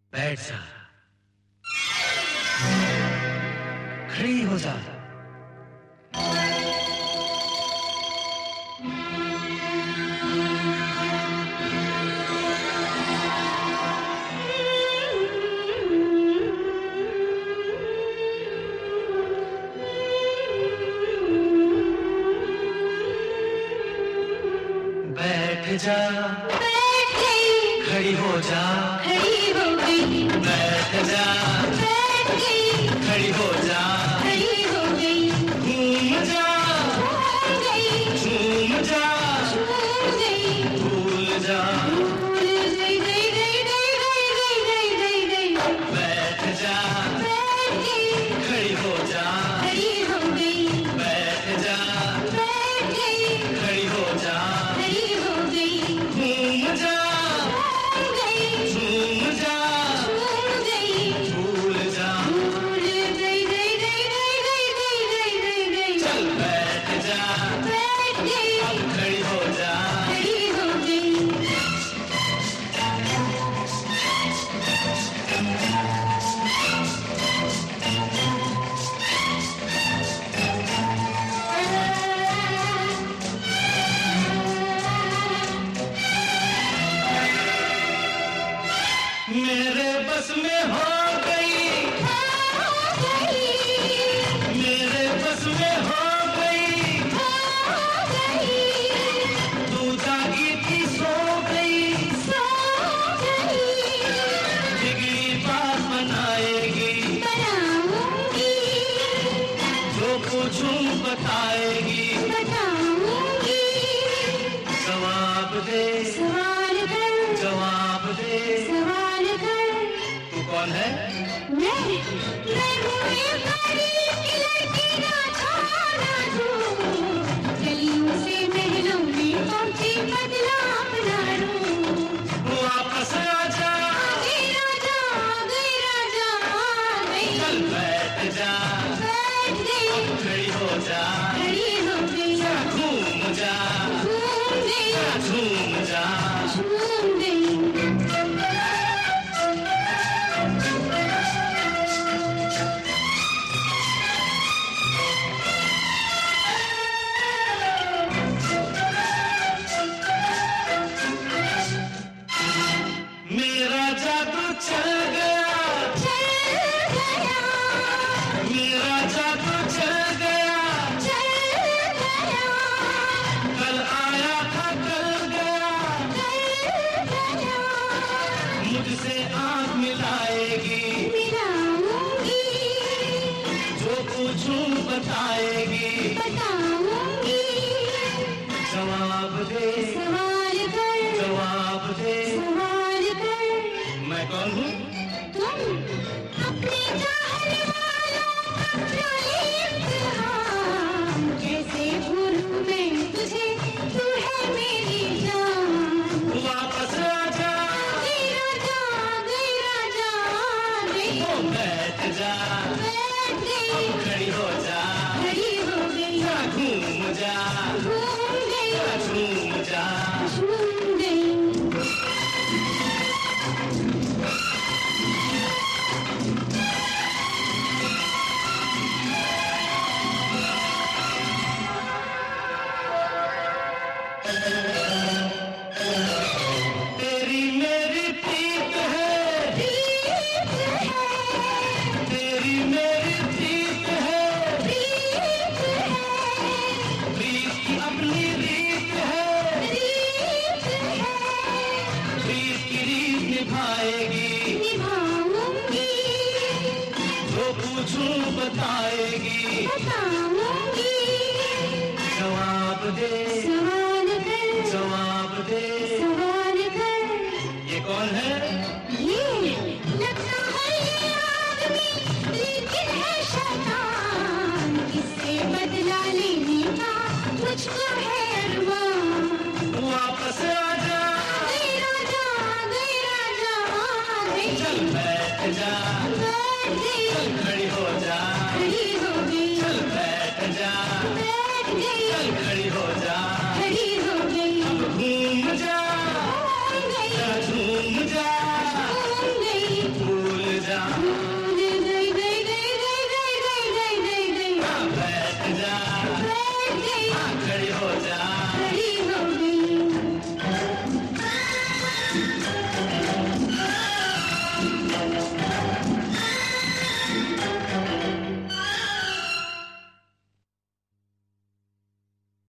बैठ जा, खड़ी हो जा। बैठ जा, बैठ गई, खड़ी हो जा, खड़ी हो गई, बैठ जा, बैठ गई, खड़ी हो जा, खड़ी हो गई, घूम जा, घूम गई, झूम जा, झूम गई, भूल जा, भूल गई, गई, गई, गई, गई, गई, गई, गई, गई, बैठ जा, बैठ गई, खड़ी हो जा, खड़ी हो गई, बैठ जा, बैठ गई, खड़ी हो जा, खड़ी हो गई, घूम जा, घूम गई, झूम जा, झूम गई, भूल जा, भूल गई, गई, गई, गई, गई, गई, गई, गई, गई, चल बैठ जा, बैठ गई, अब खड़ी हो जा। खड़ी हो गई। मेरे बस में हो गई, मेरे बस में हो गई, तू जागी थी सो गई, बिगड़ी बात बनाएगी, जो पूछूं बताएगी, जवाब दे, जवाब दे, तू कौन है? वापस आ जा, चल बैठ जा, खड़ी हो जा, घूम जा, झूम जा, मेरा जादू चल गया, मेरा जादू चल गया, कल आया था कल गया, मुझसे आँख मिलाएगी, जो पूछूं बताएगी, जवाब दे, जवाब दे, मैं कौन हूँ? वापस आ जा, ओ बैठ जा, खड़ी हो जा, घूम जा, झूम जा, तेरी मेरी प्रीत है, तेरी मेरी प्रीत है, प्रीत की अपनी रीत है, प्रीत की रीत निभाएगी, जो पूछूं बताएगी, जवाब दे, जवाब दे, ये कौन है? बदला लेने का मुझको है अरमान। वापस आ जा, चल बैठ जा,